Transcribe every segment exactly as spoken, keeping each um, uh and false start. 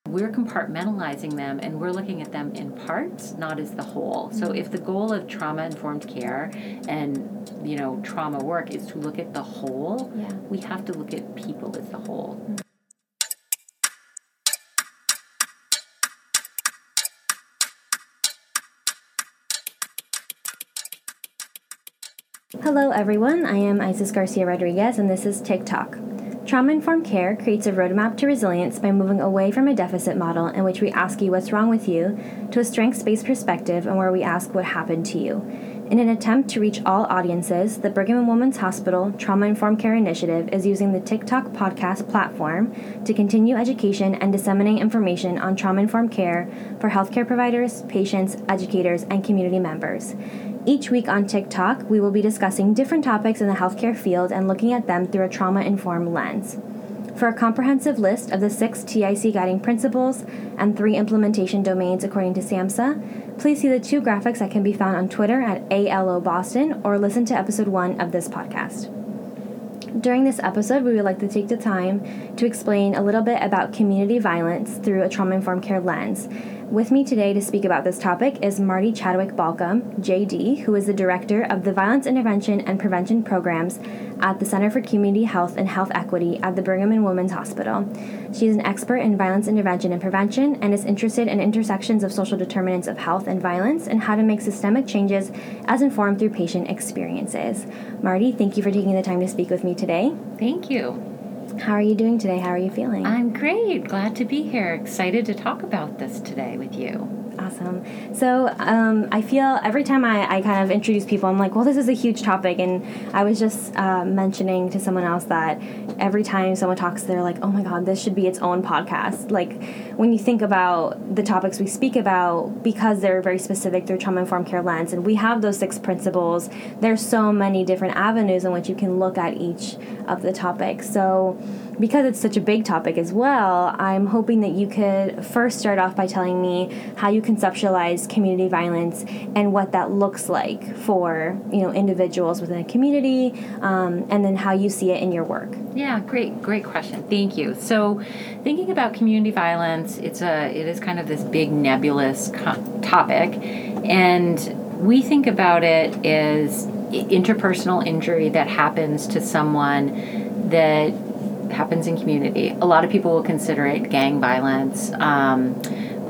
we're compartmentalizing them and we're looking at them in parts, not as the whole. So if the goal of trauma-informed care and, you know, trauma work is to look at the whole, yeah. we have to look at people as the whole. Mm-hmm. Hello everyone, I am Isis Garcia Rodriguez and this is TikTok. Trauma-informed care creates a roadmap to resilience by moving away from a deficit model in which we ask you what's wrong with you to a strengths-based perspective and where we ask what happened to you. In an attempt to reach all audiences, the Brigham and Women's Hospital Trauma-Informed Care Initiative is using the TikTok podcast platform to continue education and disseminate information on trauma-informed care for healthcare providers, patients, educators, and community members. Each week on TikTok, we will be discussing different topics in the healthcare field and looking at them through a trauma-informed lens. For a comprehensive list of the six T I C guiding principles and three implementation domains according to SAMHSA, please see the two graphics that can be found on Twitter at A L O Boston or listen to episode one of this podcast. During this episode, we would like to take the time to explain a little bit about community violence through a trauma-informed care lens. With me today to speak about this topic is Marty Chadwick Balcom, J D, who is the Director of the Violence Intervention and Prevention Programs at the Center for Community Health and Health Equity at the Brigham and Women's Hospital. She is an expert in violence intervention and prevention and is interested in intersections of social determinants of health and violence and how to make systemic changes as informed through patient experiences. Marty, thank you for taking the time to speak with me today. Thank you. How are you doing today? How are you feeling? I'm great. Glad to be here. Excited to talk about this today with you. Awesome. So um, I feel every time I, I kind of introduce people, I'm like, well, this is a huge topic. And I was just uh, mentioning to someone else that every time someone talks, they're like, oh my God, this should be its own podcast. Like when you think about the topics we speak about, because they're very specific through trauma-informed care lens, and we have those six principles, there's so many different avenues in which you can look at each of the topics. So because it's such a big topic as well, I'm hoping that you could first start off by telling me how you conceptualize community violence and what that looks like for, you know, individuals within a community, um, and then how you see it in your work. Yeah, great, great question. Thank you. So, thinking about community violence, it's a it is kind of this big nebulous co- topic, and we think about it as interpersonal injury that happens to someone that happens in community. A lot of people will consider it gang violence um,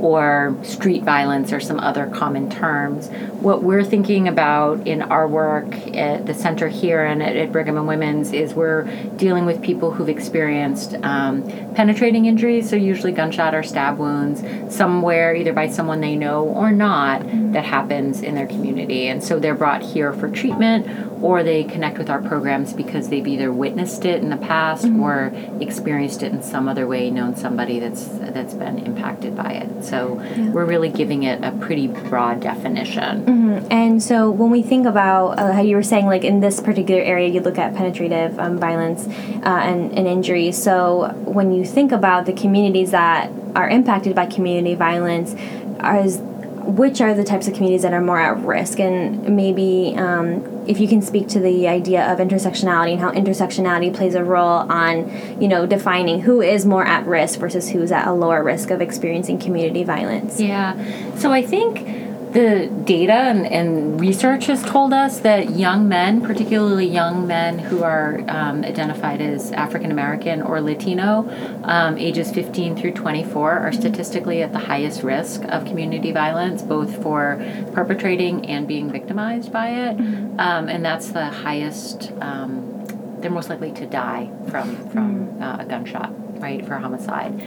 or street violence or some other common terms. What we're thinking about in our work at the center here and at, at Brigham and Women's is we're dealing with people who've experienced um, penetrating injuries, so usually gunshot or stab wounds, somewhere either by someone they know or not, mm-hmm. that happens in their community. And so they're brought here for treatment, or they connect with our programs because they've either witnessed it in the past mm-hmm. or experienced it in some other way, known somebody that's that's been impacted by it. So yeah. we're really giving it a pretty broad definition. Mm-hmm. And so when we think about uh, how you were saying, like in this particular area, you look at penetrative um, violence uh, and, and injury. So when you think about the communities that are impacted by community violence, are which are the types of communities that are more at risk? And maybe um, if you can speak to the idea of intersectionality and how intersectionality plays a role on, you know, defining who is more at risk versus who's at a lower risk of experiencing community violence. Yeah. So I think the data and, and research has told us that young men, particularly young men who are um, identified as African American or Latino, um, ages fifteen through twenty-four, are statistically at the highest risk of community violence, both for perpetrating and being victimized by it. Mm-hmm. Um, and that's the highest, um, they're most likely to die from, from mm-hmm. uh, a gunshot, right, for homicide.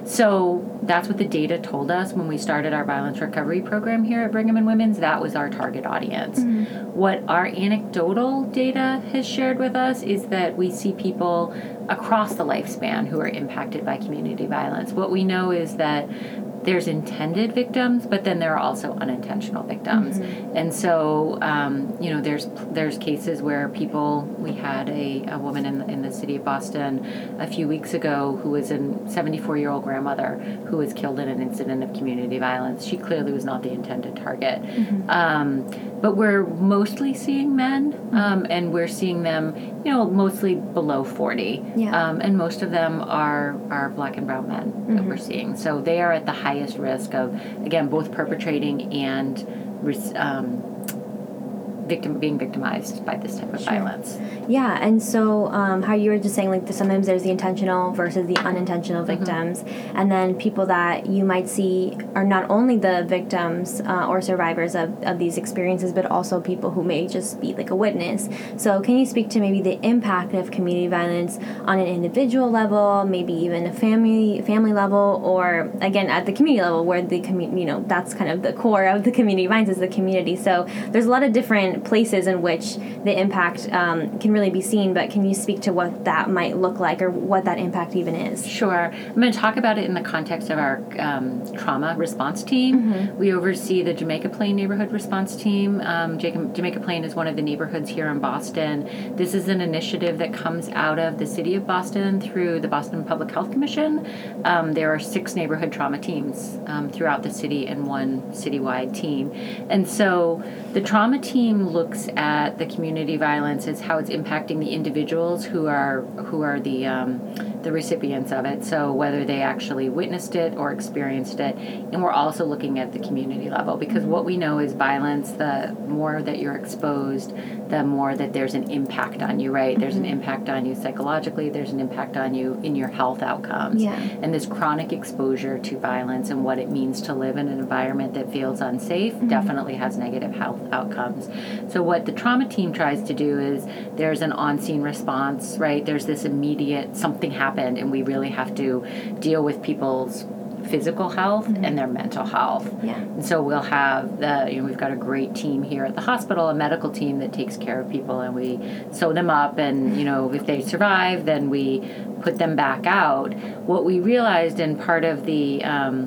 So that's what the data told us when we started our violence recovery program here at Brigham and Women's. That was our target audience. Mm-hmm. What our anecdotal data has shared with us is that we see people across the lifespan who are impacted by community violence. What we know is that there's intended victims, but then there are also unintentional victims. Mm-hmm. And so, um, you know, there's there's cases where people, we had a, a woman in the, in the city of Boston a few weeks ago who was a seventy-four-year-old grandmother who was killed in an incident of community violence. She clearly was not the intended target. Mm-hmm. Um, but we're mostly seeing men, um, and we're seeing them, you know, mostly below forty. Yeah. Um, and most of them are, are black and brown men mm-hmm. that we're seeing. So they are at the highest risk of, again, both perpetrating and um, victim being victimized by this type of sure. violence. Yeah, and so um, how you were just saying, like, sometimes there's the intentional versus the unintentional victims, mm-hmm. and then people that you might see are not only the victims uh, or survivors of, of these experiences, but also people who may just be like a witness. So can you speak to maybe the impact of community violence on an individual level, maybe even a family family level, or again at the community level, where the community, you know, that's kind of the core of the community violence is the community. So there's a lot of different places in which the impact um, can really be seen, but can you speak to what that might look like or what that impact even is? Sure. I'm going to talk about it in the context of our um, trauma response team. Mm-hmm. We oversee the Jamaica Plain neighborhood response team. Um, Jamaica Plain is one of the neighborhoods here in Boston. This is an initiative that comes out of the city of Boston through the Boston Public Health Commission. Um, there are six neighborhood trauma teams um, throughout the city and one citywide team. And so the trauma team looks at the community violence as how it's impacting the individuals who are who are the um, the recipients of it. So whether they actually witnessed it or experienced it, and we're also looking at the community level, because what we know is violence. The more that you're exposed, the more that there's an impact on you. Right? Mm-hmm. There's an impact on you psychologically. There's an impact on you in your health outcomes. Yeah. And this chronic exposure to violence and what it means to live in an environment that feels unsafe mm-hmm. definitely has negative health outcomes. So what the trauma team tries to do is there's an on-scene response, right? There's this immediate something happened, and we really have to deal with people's physical health mm-hmm. and their mental health. Yeah. And so we'll have the, you know, we've got a great team here at the hospital, a medical team that takes care of people, and we sew them up, and, you know, if they survive, then we put them back out. What we realized in part of the um,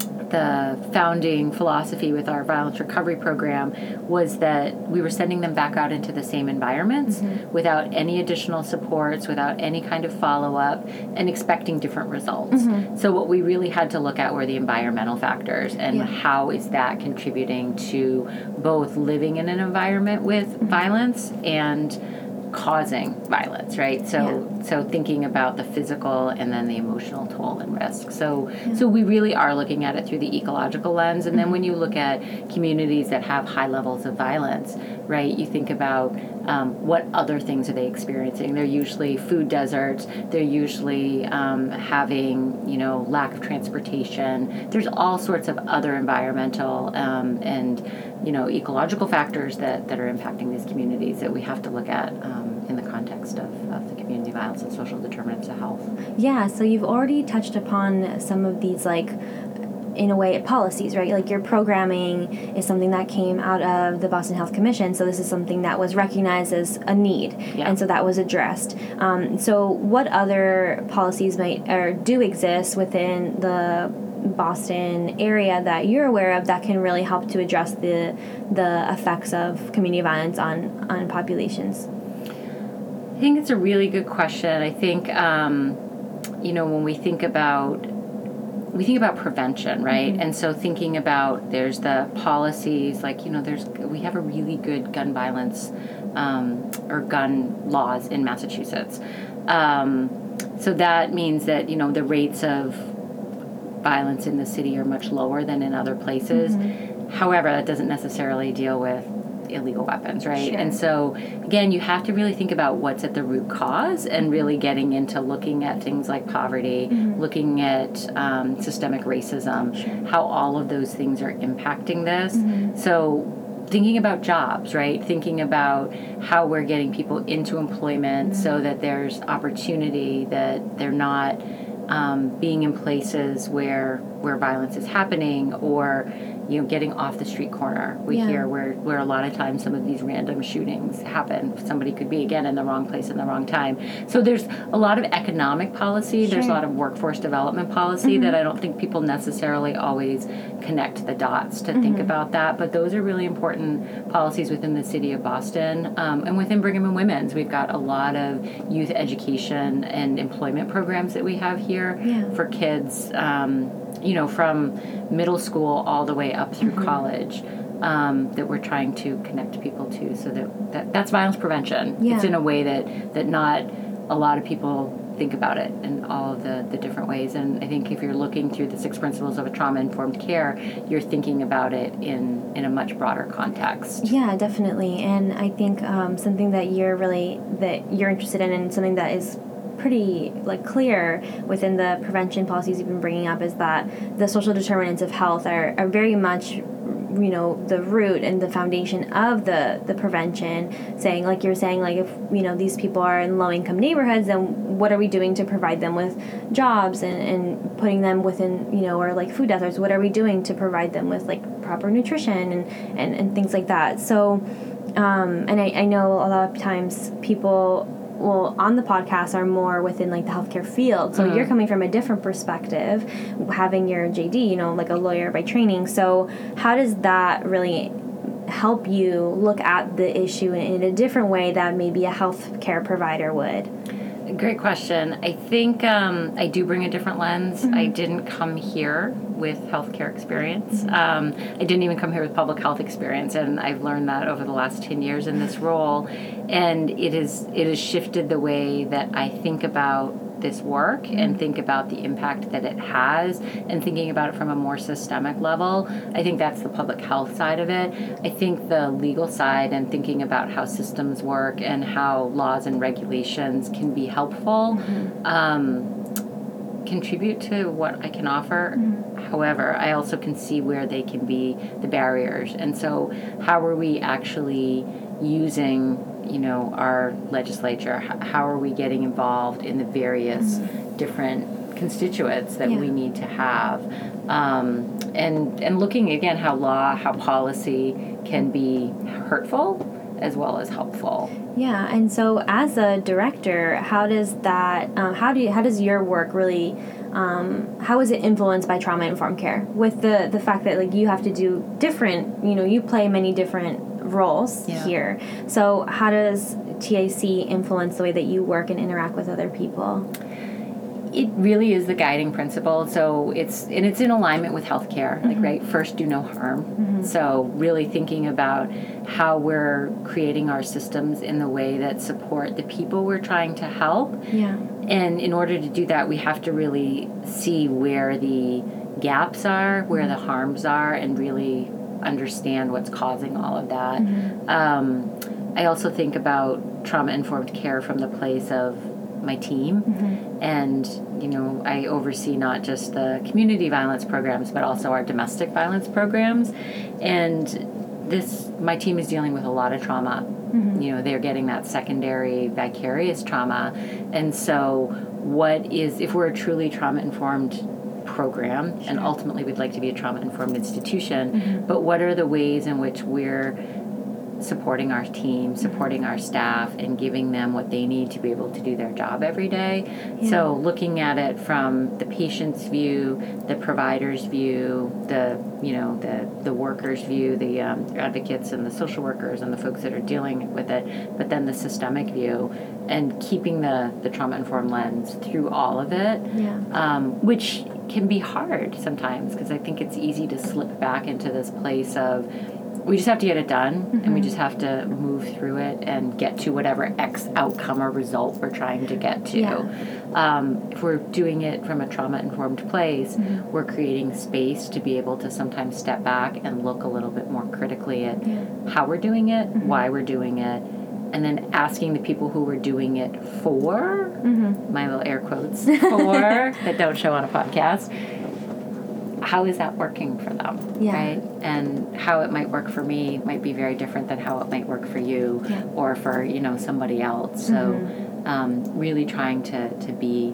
the founding philosophy with our violence recovery program was that we were sending them back out into the same environments mm-hmm. without any additional supports, without any kind of follow-up, and expecting different results. Mm-hmm. So what we really had to look at were the environmental factors and yeah. how is that contributing to both living in an environment with mm-hmm. violence and causing violence, right? So yeah. so thinking about the physical and then the emotional toll and risk. So yeah. so we really are looking at it through the ecological lens. And mm-hmm. then when you look at communities that have high levels of violence, right, you think about um, what other things are they experiencing. They're usually food deserts. They're usually um, having, you know, lack of transportation. There's all sorts of other environmental um, and, you know, ecological factors that, that are impacting these communities that we have to look at um, in the context of, of the community violence and social determinants of health. Yeah, so you've already touched upon some of these, like, in a way, policies, right? Like, your programming is something that came out of the Boston Health Commission, so this is something that was recognized as a need, yeah. and so that was addressed. Um, so what other policies might or do exist within the Boston area that you're aware of that can really help to address the the effects of community violence on, on populations? I think it's a really good question. I think, um, you know, when we think about we think about prevention, right? Mm-hmm. And so thinking about there's the policies, like, you know, there's we have a really good gun violence um, or gun laws in Massachusetts. Um, so that means that, you know, the rates of violence in the city are much lower than in other places. Mm-hmm. However, that doesn't necessarily deal with illegal weapons, right? Sure. And so, again, you have to really think about what's at the root cause and really getting into looking at things like poverty, mm-hmm. looking at um, systemic racism, sure. how all of those things are impacting this. Mm-hmm. So thinking about jobs, right? Thinking about how we're getting people into employment mm-hmm. so that there's opportunity, that they're not um, being in places where where violence is happening, or, you know, getting off the street corner. We yeah. hear where, where a lot of times some of these random shootings happen. Somebody could be, again, in the wrong place in the wrong time. So there's a lot of economic policy. Sure. There's a lot of workforce development policy mm-hmm. that I don't think people necessarily always connect the dots to mm-hmm. think about that. But those are really important policies within the city of Boston. Um, and within Brigham and Women's, we've got a lot of youth education and employment programs that we have here yeah. for kids, um, you know, from middle school all the way up through mm-hmm. college. um, that we're trying to connect people to. So that, that that's violence prevention. Yeah. It's in a way that, that not a lot of people think about it in all of the, the different ways. And I think if you're looking through the six principles of a trauma-informed care, you're thinking about it in, in a much broader context. Yeah, definitely. And I think um, something that you're really, that you're interested in and something that is pretty like clear within the prevention policies you've been bringing up is that the social determinants of health are, are very much, you know, the root and the foundation of the, the prevention, saying, like you're saying, like, if, you know, these people are in low-income neighborhoods, then what are we doing to provide them with jobs and, and putting them within, you know, or, like, food deserts? What are we doing to provide them with, like, proper nutrition and, and, and things like that? So, um, and I, I know a lot of times people... well, on the podcast are more within, like, the healthcare field. So mm-hmm. you're coming from a different perspective, having your J D, you know, like a lawyer by training. So how does that really help you look at the issue in a different way that maybe a healthcare provider would? Great question. I think um, I do bring a different lens. Mm-hmm. I didn't come here with healthcare experience. Mm-hmm. Um, I didn't even come here with public health experience, and I've learned that over the last ten years in this role. And it is it has shifted the way that I think about this work mm-hmm. and think about the impact that it has, and thinking about it from a more systemic level. I think that's the public health side of it. I think the legal side and thinking about how systems work and how laws and regulations can be helpful mm-hmm. um, contribute to what I can offer. Mm-hmm. However, I also can see where they can be the barriers. And so how are we actually using, you know, our legislature? How are we getting involved in the various mm-hmm. different constituents that yeah. we need to have? Um, and and looking, again, how law, how policy can be hurtful as well as helpful. Yeah, and so as a director, how does that, um, how do you, how does your work really, um, how is it influenced by trauma-informed care? With the, the fact that, like, you have to do different, you know, you play many different roles yeah. here. So how does T A C influence the way that you work and interact with other people? It really is the guiding principle. So it's, and it's in alignment with healthcare, mm-hmm. like, right, first do no harm. Mm-hmm. So really thinking about how we're creating our systems in the way that support the people we're trying to help. Yeah. And in order to do that, we have to really see where the gaps are, where the harms are, and really understand what's causing all of that. Mm-hmm. Um, I also think about trauma-informed care from the place of my team. Mm-hmm. And, you know, I oversee not just the community violence programs, but also our domestic violence programs. And this, my team is dealing with a lot of trauma. Mm-hmm. You know, they're getting that secondary vicarious trauma. And so what is, if we're a truly trauma-informed program, sure. and ultimately we'd like to be a trauma-informed institution, mm-hmm. but what are the ways in which we're supporting our team, supporting our staff, and giving them what they need to be able to do their job every day. Yeah. So looking at it from the patient's view, the provider's view, the, you know, the, the worker's view, the um, advocates and the social workers and the folks that are dealing with it, but then the systemic view, and keeping the, the trauma-informed lens through all of it, yeah. um, which can be hard sometimes, because I think it's easy to slip back into this place of, we just have to get it done, mm-hmm. and we just have to move through it and get to whatever X outcome or result we're trying to get to. Yeah. Um, if we're doing it from a trauma-informed place, mm-hmm. we're creating space to be able to sometimes step back and look a little bit more critically at yeah. how we're doing it, mm-hmm. why we're doing it, and then asking the people who we're doing it for, mm-hmm. my little air quotes, for, that don't show on a podcast, how is that working for them, yeah. right? And how it might work for me might be very different than how it might work for you, yeah. or for, you know, somebody else. So mm-hmm. um, really trying to, to be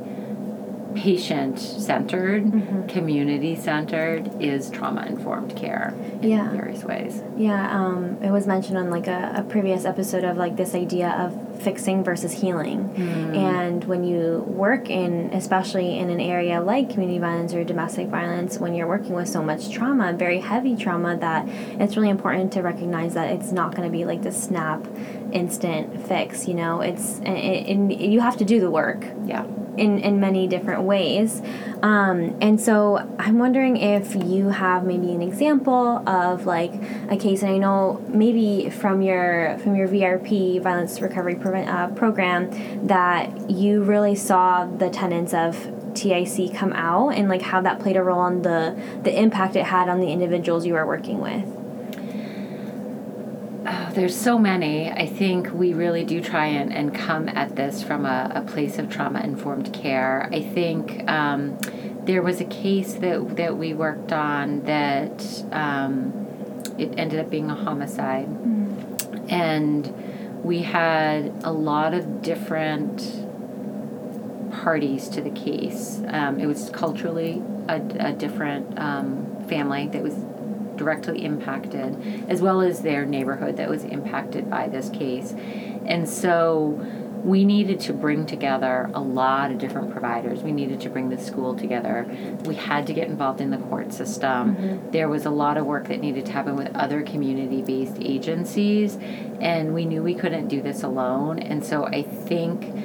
patient-centered, mm-hmm. community-centered is trauma-informed care in yeah. various ways. Yeah, um, it was mentioned on like a, a previous episode of like this idea of fixing versus healing. Mm. And when you work in, especially in an area like community violence or domestic violence, when you're working with so much trauma, very heavy trauma, that it's really important to recognize that it's not going to be like the snap, instant fix. You know, it's it, it, you have to do the work. Yeah. in, in many different ways. Um, and so I'm wondering if you have maybe an example of like a case, and I know maybe from your from your V R P, Violence Recovery Prevent, uh, program, that you really saw the tenets of T I C come out and like how that played a role on the, the impact it had on the individuals you were working with. Oh, there's so many. I think we really do try and, and come at this from a, a place of trauma-informed care. I think um, there was a case that that we worked on that um, it ended up being a homicide. Mm-hmm. And we had a lot of different parties to the case. Um, it was culturally a, a different um, family that was directly impacted, as well as their neighborhood that was impacted by this case. And so we needed to bring together a lot of different providers. We needed to bring the school together. We had to get involved in the court system. Mm-hmm. There was a lot of work that needed to happen with other community-based agencies, and we knew we couldn't do this alone. And so I think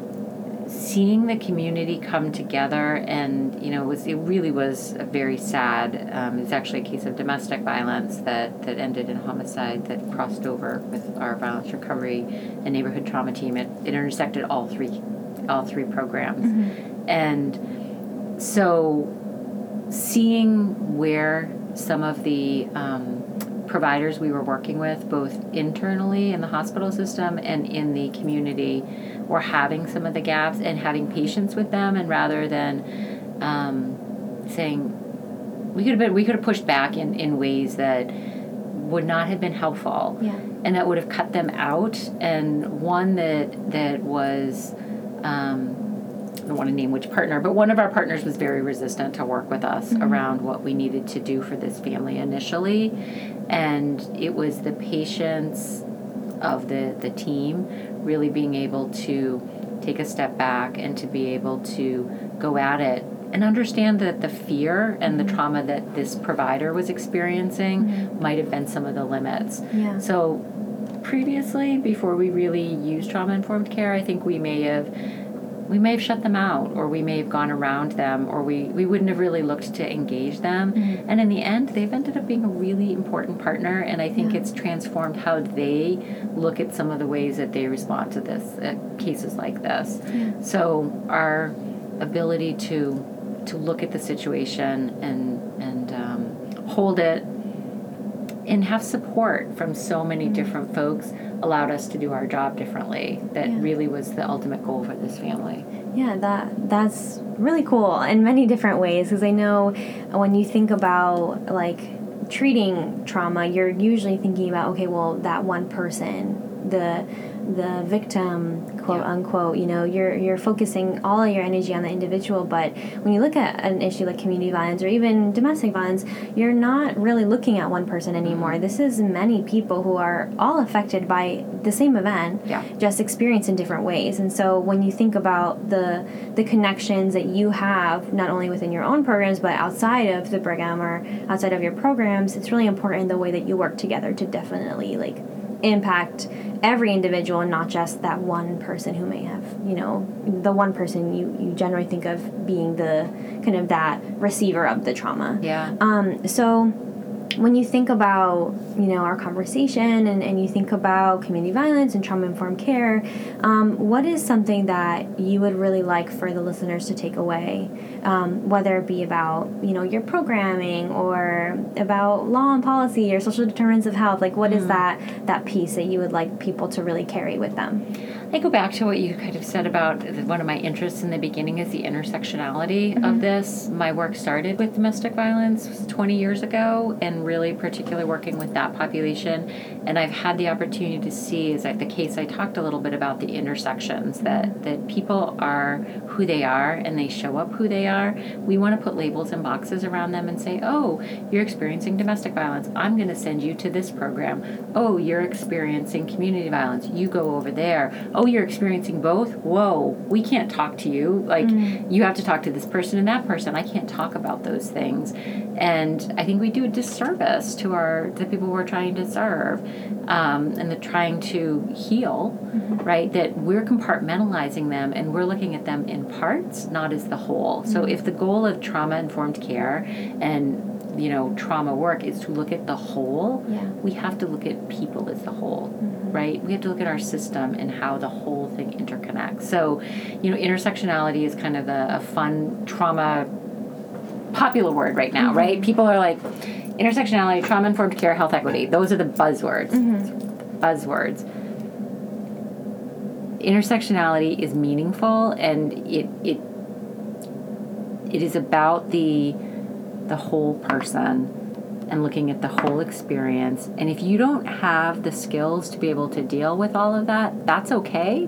seeing the community come together, and you know, it was it really was a very sad. Um, it was actually a case of domestic violence that, that ended in homicide that crossed over with our violence recovery and neighborhood trauma team. It, it intersected all three all three programs, mm-hmm. and so seeing where some of the um, providers we were working with, both internally in the hospital system and in the community, were having some of the gaps and having patience with them, and rather than um, saying we could have been, we could have pushed back in, in ways that would not have been helpful, yeah. and that would have cut them out. And one that that was um, I don't want to name which partner, but one of our partners was very resistant to work with us mm-hmm. around what we needed to do for this family initially, and it was the patience of the, the team really being able to take a step back and to be able to go at it and understand that the fear and the trauma that this provider was experiencing mm-hmm. might have been some of the limits. Yeah. So previously, before we really used trauma-informed care, I think we may have we may have shut them out, or we may have gone around them, or we, we wouldn't have really looked to engage them. Mm-hmm. And in the end, they've ended up being a really important partner, and I think yeah. it's transformed how they look at some of the ways that they respond to this, uh, cases like this. Yeah. So our ability to to look at the situation and, and um, hold it and have support from so many mm-hmm. different folks allowed us to do our job differently. That yeah. really was the ultimate goal for this family. Yeah, that that's really cool in many different ways, because I know when you think about like treating trauma, you're usually thinking about, okay, well, that one person, the the victim, quote yeah. unquote, you know, you're you're focusing all of your energy on the individual. But when you look at an issue like community violence or even domestic violence, you're not really looking at one person anymore. Mm-hmm. This is many people who are all affected by the same event, yeah. just experienced in different ways. And so when you think about the the connections that you have, not only within your own programs, but outside of the program or outside of your programs, it's really important in the way that you work together to definitely like impact every individual, and not just that one person who may have, you know, the one person you, you generally think of being the kind of that receiver of the trauma. Yeah. Um, so when you think about, you know, our conversation and, and you think about community violence and trauma-informed care, um, what is something that you would really like for the listeners to take away, um, whether it be about, you know, your programming or about law and policy or social determinants of health? Like, what mm. is that that piece that you would like people to really carry with them? I go back to what you kind of said about one of my interests in the beginning is the intersectionality mm-hmm. of this. My work started with domestic violence twenty years ago, and really particularly working with that population. And I've had the opportunity to see, as like the case I talked a little bit about, the intersections, that, that people are who they are and they show up who they are. We want to put labels and boxes around them and say, oh, you're experiencing domestic violence. I'm going to send you to this program. Oh, you're experiencing community violence. You go over there. Oh, you're experiencing both? Whoa, we can't talk to you. Like, mm. you have to talk to this person and that person. I can't talk about those things. And I think we do a disservice service to our the people we're trying to serve, um, and the trying to heal, mm-hmm. right? That we're compartmentalizing them and we're looking at them in parts, not as the whole. Mm-hmm. So if the goal of trauma-informed care and you know, trauma work is to look at the whole, yeah. we have to look at people as the whole, mm-hmm. right? We have to look at our system and how the whole thing interconnects. So, you know, intersectionality is kind of a, a fun trauma popular word right now, mm-hmm. right? People are like, intersectionality, trauma-informed care, health equity. Those are the buzzwords. Mm-hmm. Buzzwords. Intersectionality is meaningful, and it it it is about the the whole person and looking at the whole experience. And if you don't have the skills to be able to deal with all of that, that's okay.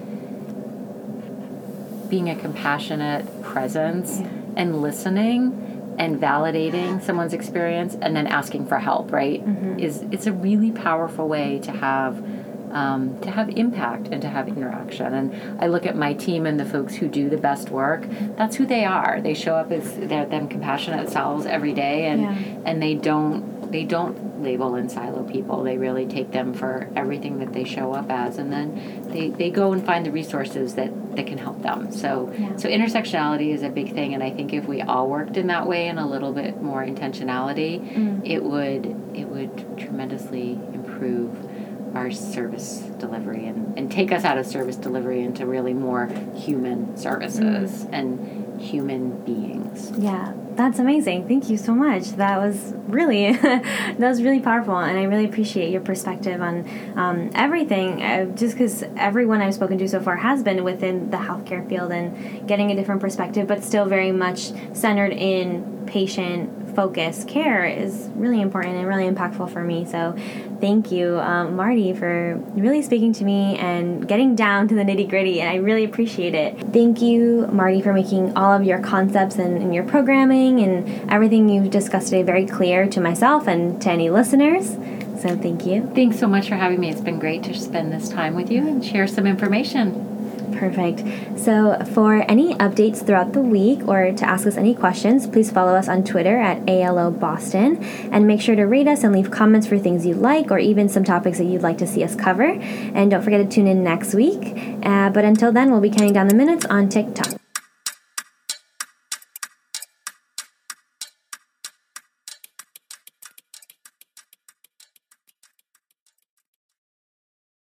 Being a compassionate presence, yeah. and listening and validating someone's experience and then asking for help, right? Mm-hmm. Is it's a really powerful way to have um, to have impact and to have interaction. And I look at my team and the folks who do the best work. That's who they are. They show up as they're them compassionate selves every day, and yeah. and they don't they don't label and silo people. They really take them for everything that they show up as, and then they, they go and find the resources that, that can help them. So yeah. so intersectionality is a big thing, and I think if we all worked in that way and a little bit more intentionality, mm. it would it would tremendously improve our service delivery and, and take us out of service delivery into really more human services mm. and human beings. Yeah, that's amazing. Thank you so much. That was really, that was really powerful, and I really appreciate your perspective on um, everything, uh, just because everyone I've spoken to so far has been within the healthcare field and getting a different perspective, but still very much centered in patient focused care is really important and really impactful for me. So thank you, um, Marty, for really speaking to me and getting down to the nitty gritty, and I really appreciate it. Thank you, Marty, for making all of your concepts and, and your programming and everything you've discussed today very clear to myself and to any listeners. So thank you. Thanks so much for having me. It's been great to spend this time with you and share some information. Perfect. So for any updates throughout the week or to ask us any questions, please follow us on Twitter at A L O Boston, and make sure to rate us and leave comments for things you like or even some topics that you'd like to see us cover. And don't forget to tune in next week. Uh, but until then, we'll be counting down the minutes on TikTok.